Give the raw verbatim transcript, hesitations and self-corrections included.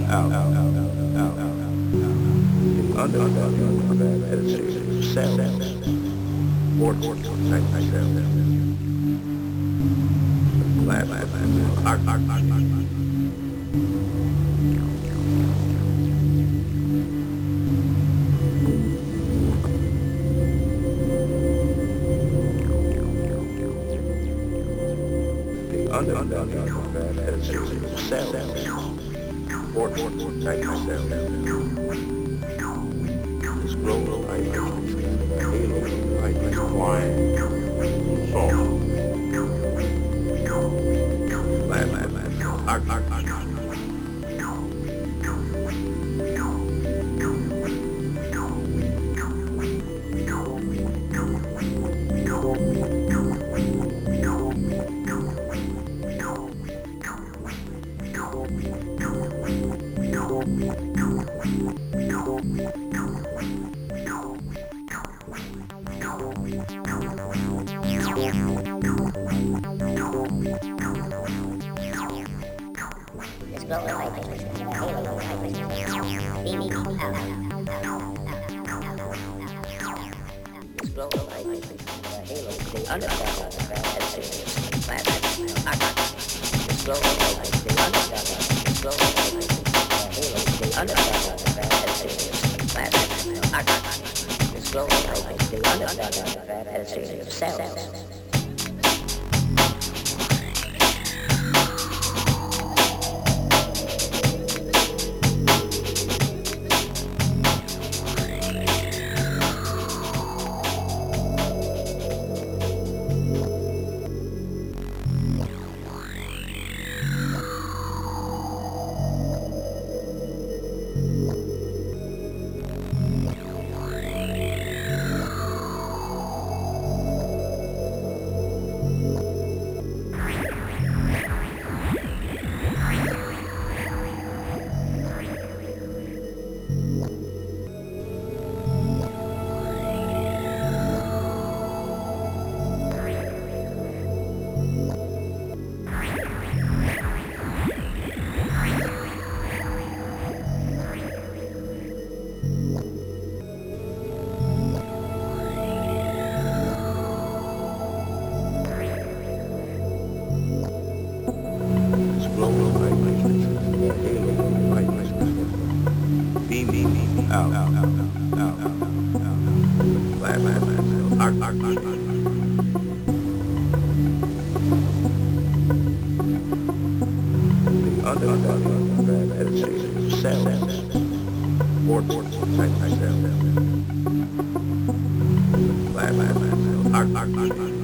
out, out, out, out, out. The underdog of that attitude, self, fortune, type myself. Laugh, laugh, laugh, art, art, art, art, art. Underdog of that attitude, self, fortune, type myself. This global light, the halo, light like wine, salt. Laugh, laugh, laugh, art, art, art, art. Out, out, out, out, out, out, out. Laugh, laugh, laugh, art, art, art, art. The underdog of that attitude, self, fortune, type myself. Laugh, laugh, laugh, art, art, art, art.